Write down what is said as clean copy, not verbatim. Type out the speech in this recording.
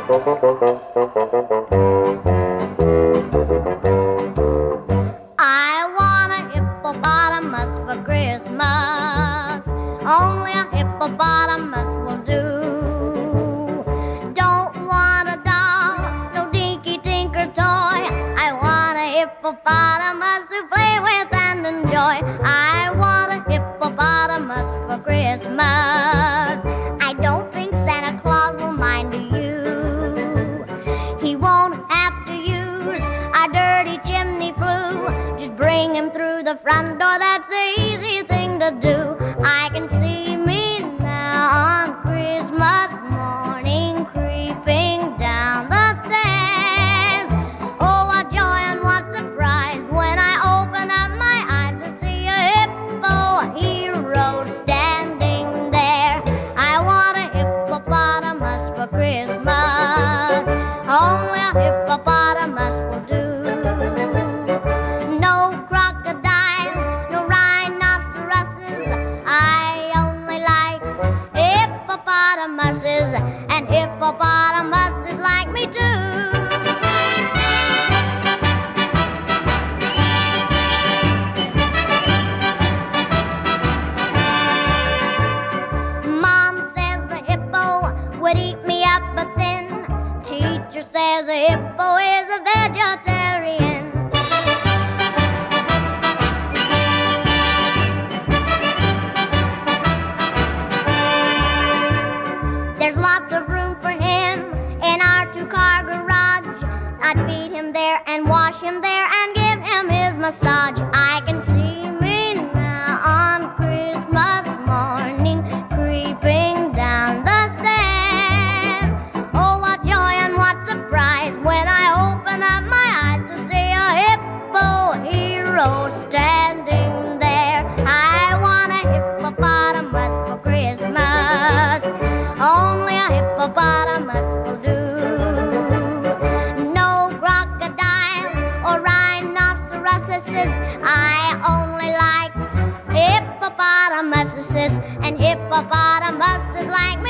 I want a hippopotamus for Christmas. Only a hippopotamus will do. Don't want a doll, no dinky tinker toy. I want a hippopotamus to play with and enjoy. I want a hippopotamus for Christmas. I don't think Santa Claus will mind you. He won't have to use a dirty chimney flue. Just bring him through the front door, that's the easy thing to do. I can see me now on Christmas morning creeping down the stairs. Oh, what joy and what surprise when I open up my eyes to see a hippo hero standing there. I want a hippopotamus for Christmas. Only a hippopotamus will do. No crocodiles, no rhinoceroses. I only like hippopotamuses, and hippopotamuses like me too. Mom says the hippo would eat me up, but then teacher says a hippo is a vegetarian. There's lots of room for him in our two-car garage. I'd feed him there and wash him there and give him his massage. I can see me now on Christmas morning creeping down the stairs. Oh, what joy and what surprise when I open up my eyes to see a hippo hero standing there. I want a hippopotamus for Christmas. Only a hippopotamus will do. No crocodiles or rhinoceroses. I only like hippopotamuses, and hippopotamuses like me